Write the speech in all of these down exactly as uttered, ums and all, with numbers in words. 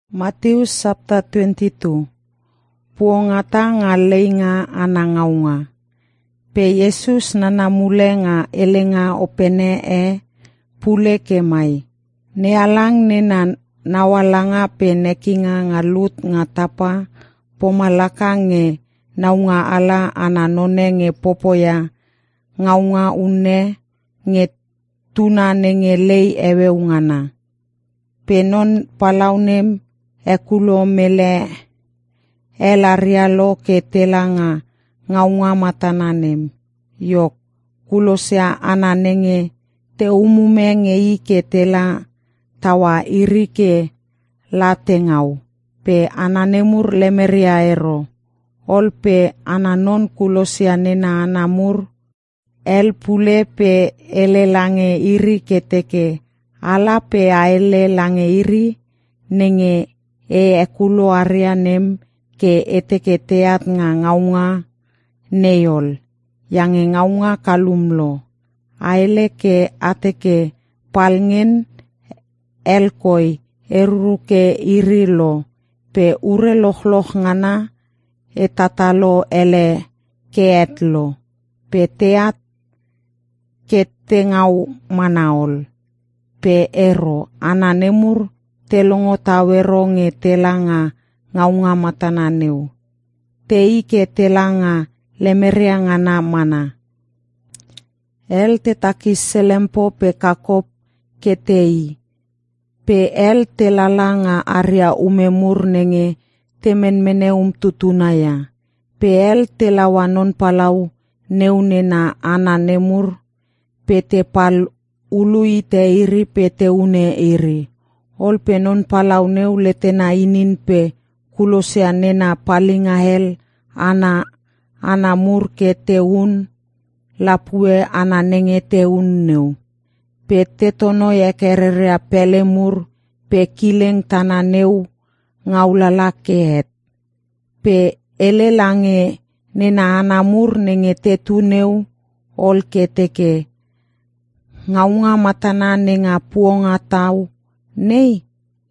Matius chapter twenty-two. Puongata nga leinga anangaunga. Pe Yesus nanamule nga elenga opene e pule ke mai. Ne alang nena nawalanga pe nekinga nga lut nga tapa pomalaka nge naunga ala ananone nge popoya ngaunga une nge tuna nenge lei ewe ungana. Penon palaunem ekulo mele elarialo ke telanga ngaunga matananem. Yok kulosea ananenge te umume nge ike tela tawa irike la tengau. Pe ananemur lemeria ero. Ol pe ananon kulosea nena anamur el pule pe ele lange iri keteke. Ala pe aele lange iri nenge e ekulo arianem ke eteke teat nga ngaunga neol. Yang ngaunga kalumlo. Aele ke ateke palngen elkoi eruke iri lo. Pe ure loh-loh ngana etatalo ele ke etlo. Pe teat ke tengau manaol. Pe ero ananemur telongo tawero nge telanga ngaunga matananeu. Te ike telanga lemeria ngana mana. El te takis selempo pe kakop ketei. Pe el telalanga aria umemur nenge temen meneum tutunaya. Pe el telawanon palau neunena ananemur pe te pal ului te iri pe te une iri. Ol penon palau neu letena inin pe kulosea nena palinga hel ana anamur ke te un lapue ananenge te un neu. Pe tetono ya kererea pelemur pe kileng tananeu ngaulala kehet. Pe ele lange nena anamur nenge tetu neu ol keteke. Ngaunga matana nenga puonga tau nei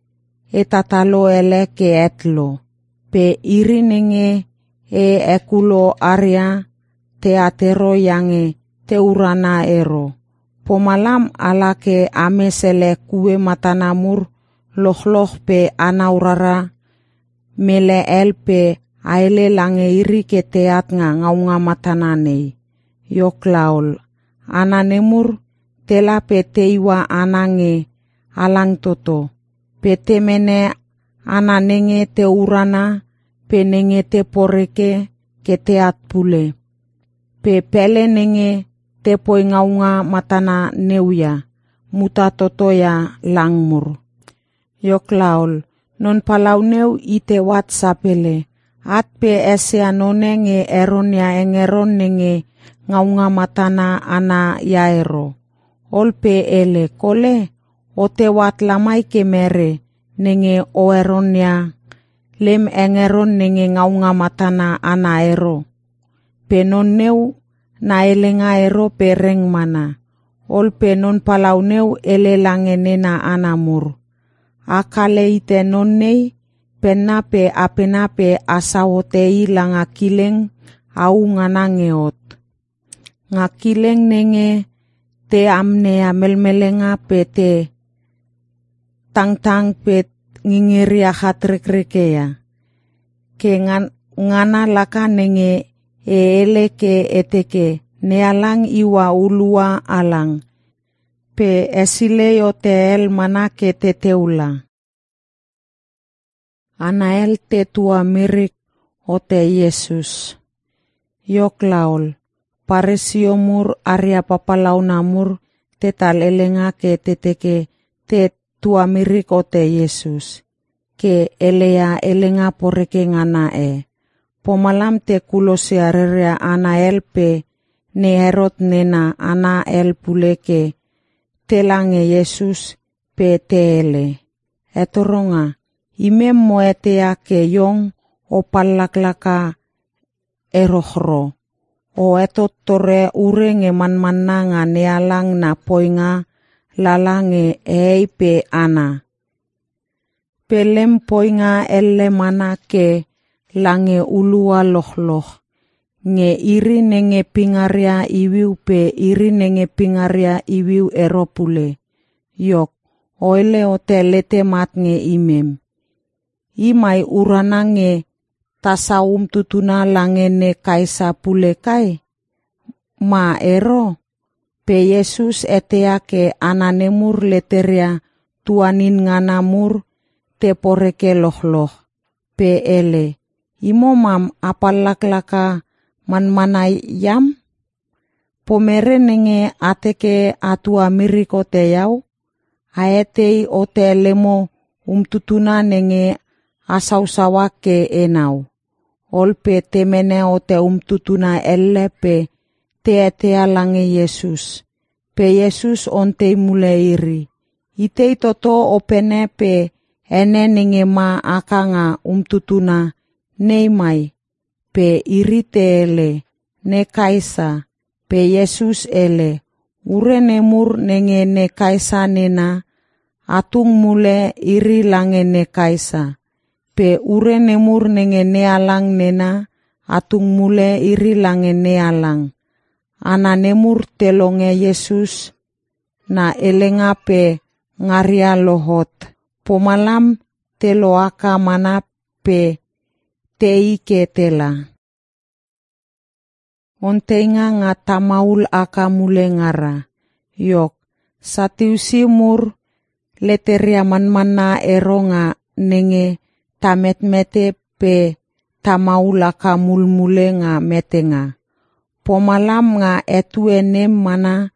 etatalo ele ke etlo. Pe iri nenge e ekulo aria te atero yange te urana ero. Pomalam ala ke amesele kue matanamur loh-loh pe anaurara mele el pe aele lange iri ke teat nga ngaunga matananei. Yoklaol ananemur tela pe teiwa anange alang toto. Pe temene ananenge te urana pe nenge te poreke ke teat pule. Pe pele nenge te poi ngaunga matana neuya muta toto ya langmur. Yoklaol non palau neu ite wat sapele. At pe ese anone nge eron ya engeron nenge ngaunga matana ana ya ero. Ol pe ele kole o te wat lamai ke mere nenge o eron ya lem engeron nenge ngaunga matana ana ero. Penon neu na elenga ero pe reng mana. Ol penon palau neu ele lange nena anamur. Akale ite non nei pena pe apena pe asawotei langa kileng au ngana ngeot. Nga kileng nenge te amnea melmelenga pe te tang-tang pe ngingiria hatrek-rekea. Ke ngan, ngana laka nenge e ele ke eteke nealang iwa ulua alang. Pe esile yo te el mana ke te teula. Ana el te tua mirik o te Yesus. Yoklaol. Paresiomur aria papalaunamur te tal elenga ke teteke te tua mirik o te Yesus. Ke elea elenga poreke ngana e. Pomalam te kulosea rerea ana el pe ne herot nena ana el puleke te lange Yesus pe te ele. Etoronga imem moetea ke yong o palaklaka erohro. O eto tore ure nge manmana nga nealang na poinga lalange ei pe ana. Pelem poinga elle mana ke lange ulua loh-loh. Nge iri nenge pingaria iwiu pe iri nenge pingaria iwiu eropule. Yok, oile ote lete mat nge imem. Imai urana nge tasaum tutuna lange ne kaisa pule kai. Ma ero, pe Yesus etea ke ananemur leteria tuanin nganamur te poreke loh-loh. Pe ele, imo mam apalaklaka manmanay yam? Pomere nenge ateke atua miriko te yau? Aetei ote lemo umtutuna nenge asausawa ke enau. Olpe temene ote umtutuna elle pe te etea lange Yesus. Pe Yesus ontei mule iri. Itei toto opene pe ene nenge ma akanga umtutuna neimai. Pe iri te ele, ne kaisa, pe Yesus ele, ure nemur nenge ne kaisa nena, atung mule iri lange ne kaisa. Pe ure nemur nenge ne alang nena, atung mule iri lange ne alang. Ana nemur telonge Yesus, na elenga pe ngaria lohot. Pomalam teloaka mana pe teike tela. Onteinga nga tamaul aka mule ngara. Yok, satiusi mur leteria manmana ero nga nenge tamet-mete pe tamaul aka mulmule nga metenga. Pomalam nga etuenem mana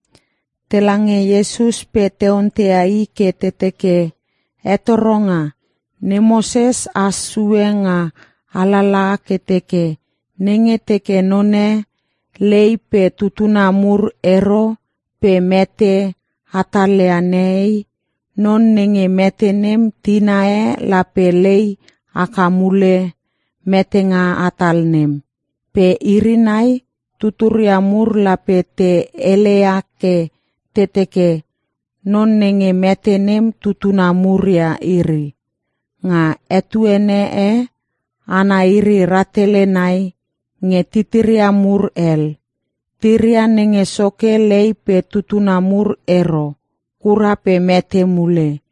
telange Yesus pe teontea ike teteke etoronga ne Moses asue nga alala keteke nenge teke none lei pe tutuna mur ero pe mete hataleanei non nenge metenem tinae la pe lei akamule metenga atalnem. Pe irinai tuturia mur la pe te eleake teteke non nenge metenem tutuna muria iri. Nga etuene e ana iri ratelenai nge titiria mur el. Tiria nenge soke lei pe tutuna mur ero. Kura pe mete mule.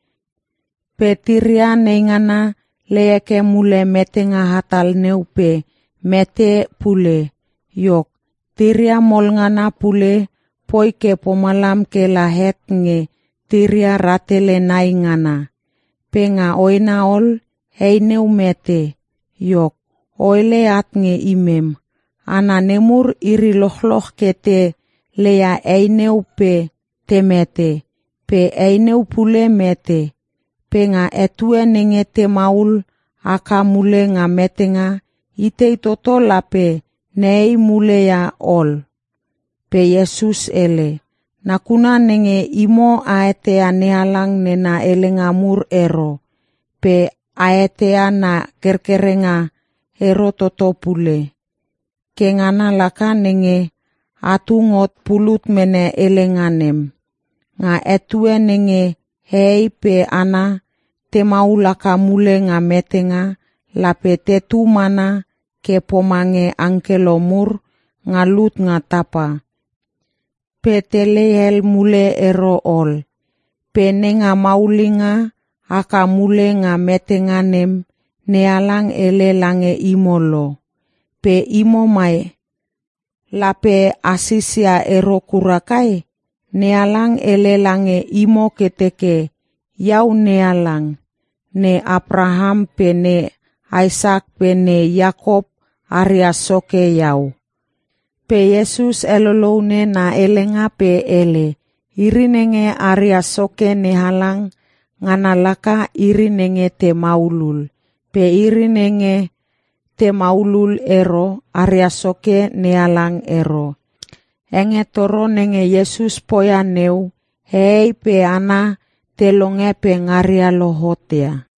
Pe tiria nengana leeke mule metenga hatal neupe mete pule. Yok, tiria molngana pule poike pomalam ke lahet nge tiria ratele nai ngana. Penga oina ol heineu mete. Yok, oile at nge imem. Ana nemur iri loh-loh kete lea eineu pe temete. Pe eineu pule mete. Penga etue nenge te maul aka mule nga metenga itei toto lape nei mule ya ol. Pe Yesus ele, nakuna nenge imo aetea nealang nena elenga mur ero. Pe aetea na kerkerenga ero toto pule. Kengana laka nenge atungot pulut mene elenganem. Nga etue nenge hei pe ana te maulaka mule nga metenga lape te tu mana ke pomange angkelo mur nga lut nga tapa. Pe telehel mule ero ol. Pe nenga maulinga aka mule nga metenga nem nealang ele lange imolo. Pe imo mai lape asisia ero kurakai nealang ele lange imo keteke yau nealang ne Abraham pe ne Isaac pe ne Yakob aria soke yau. Pe Yesus eloloune na elenga pe ele iri nenge aria soke ne halang ngana laka iri nenge te maulul. Pe iri nenge te maulul ero aria soke ne halang ero. Enge toro nenge Yesus poya neu hei pe ana telonge pe ngaria lohotea.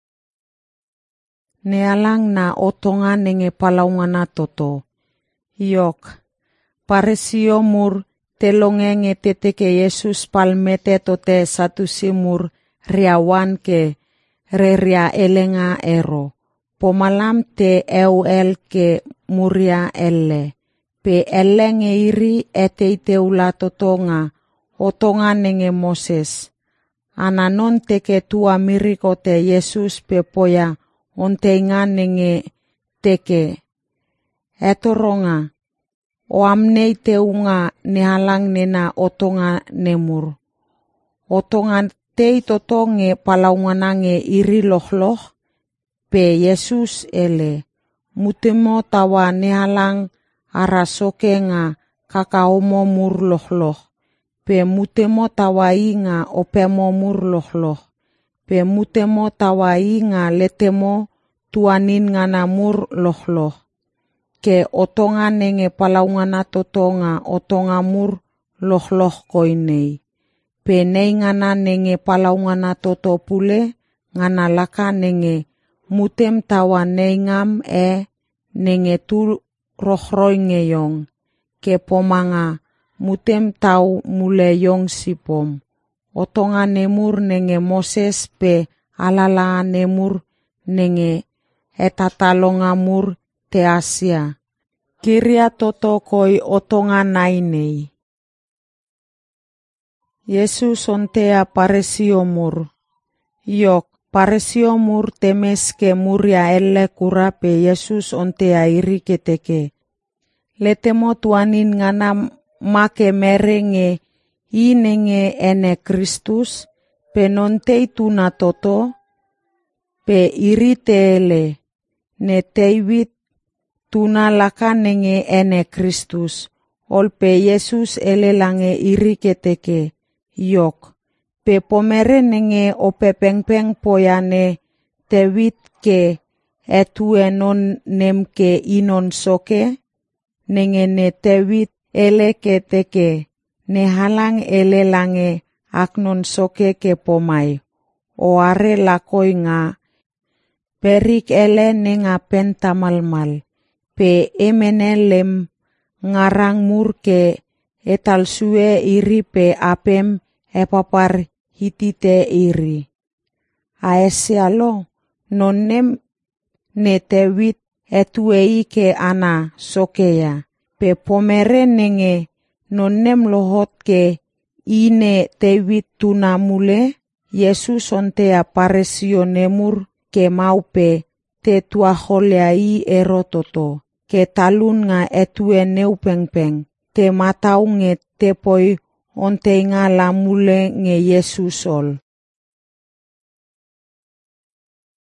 Nealang na otonga nenge palaungana toto. Yok, paresio mur telonge nge teteke Yesus palmete tote satu simur riawan ke reria elenga ero. Pomalam te eu el ke muria elle. Pe elle nge iri ete iteula totonga, otonga nenge Moses. Ananon teke tua miriko te Yesus pe poya onteinga nenge teke. Etoronga, o amnei te unga nehalang nena otonga nemur. Otonga tei totonge palaunganange iri lohloh, pe Yesus ele. Mutemo tawa nehalang arasoke nga kakaomo mur lohloh. Pe mutemo tawa inga opemo mur lohloh. Pe mutemo tawa inga letemo tuanin ngana mur lohloh. Ke otonga nenge palaungana totonga otonga mur lohloh koinei. Pe nei ngana nenge palaungana toto pule ngana laka nenge mutem tawa neingam e nenge tu rohroi ngeyong. Ke pomanga mutem tau mule yong sipom. Otonga nemur nenge Moses pe alala nemur nenge etatalonga mur te Asia. Kiria toto koi otonga nainei. Yesus ontea paresio mur. Yok, paresio mur temes ke muria elle kura pe Yesus ontea iri keteke. Letemo tuanin ngana make merenge inenge ene Kristus pe nontei tuna toto pe iri teele ne teiwit tuna laka nenge ene Kristus ol pe Yesus ele lange iri keteke. Yok, pe pomere nenge ope pengpeng poyane tewit ke etue non nem ke inon soke nenge ne tewit ele keteke ne halang ele lange aknon soke ke pomai. O are lakoi nga perik ele nenga pentamalmal. Pe emenelem ngarang mur ke etal sue iri pe apem epapar hitite iri. Aese alo nonem ne tewit etuei ke ana sokeya. Pe pomere nenge nonem lohot ke ine tewit tuna mule Yesus ontea paresio nemur ke maupe te tua holeai erototo. Ke talun nga etue neu pengpeng. Te mataunge te poi onte nga la mule nge Yesus ol.